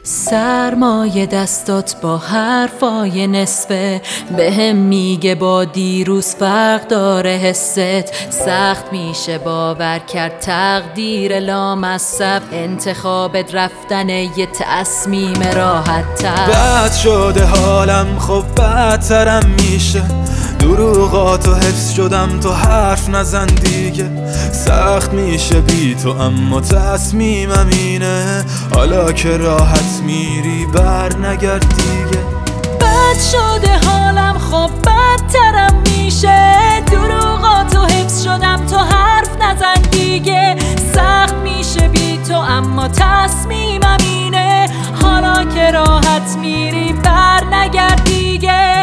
سرمایه دستات با حرفای نصفه بهم میگه با دیروز فرق داره حست. سخت میشه باور کرد تقدیر لامصب انتخابت رفتن یه تصمیم راحت تر. بد شده حالم خب بدترم میشه، دروغاتو حفظ شدم تو حرف نزن دیگه. سخت میشه بی تو اما تصمیمم اینه، حالا که راحت میری بر نگرد دیگه. بد شده حالم خب بدترم میشه، دروغاتو حفظ شدم تو حرف نزن دیگه. سخت میشه بی تو اما تصمیمم اینه، حالا که راحت میری بر نگرد دیگه.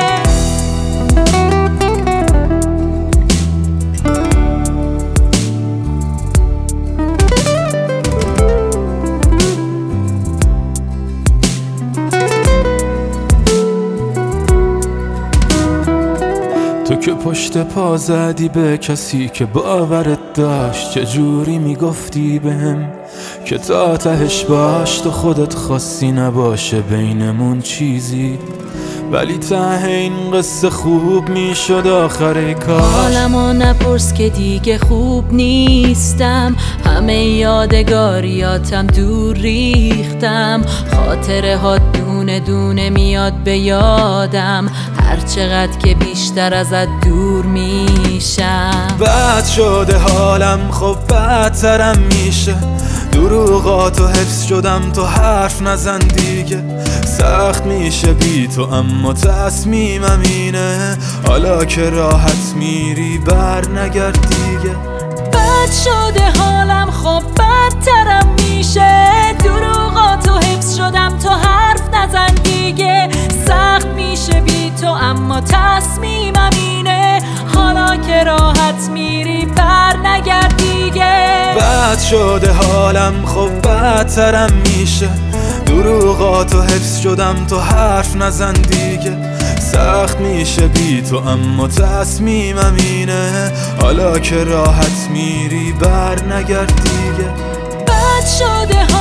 تو که پشت پا زدی به کسی که باورت داشت، چجوری میگفتی بهم که تا تهش باش تو خودت خواستی نباشه بینمون چیزی، ولی ته این قصه خوب میشد آخر کاش. حالمو نپرس که دیگه خوب نیستم، همه یادگاریاتم دور ریختم. خاطره ها دونه دونه میاد به یادم، هر چقدر که بیشتر ازت دور میشم. بد شده حالم خب بدترم میشه، دروغاتو حفظ شدم تو حرف نزن دیگه. سخت میشه بی تو اما تصمیمم اینه، حالا که راحت میری بر نگرد دیگه. بد شده حالم خب بدترم میشه، دروغاتو حفظ شدم تو حرف نزن دیگه. سخت میشه بی تو اما تصمیمم اینه، حالا که راحت میری بر نگرد دیگه. بد شده حالم خب بدترم میشه، دروغاتو حفظ شدم تو حرف نزن دیگه. سخت میشه بی تو اما تصمیمم اینه، حالا که راحت میری بر نگرد دیگه. بد شده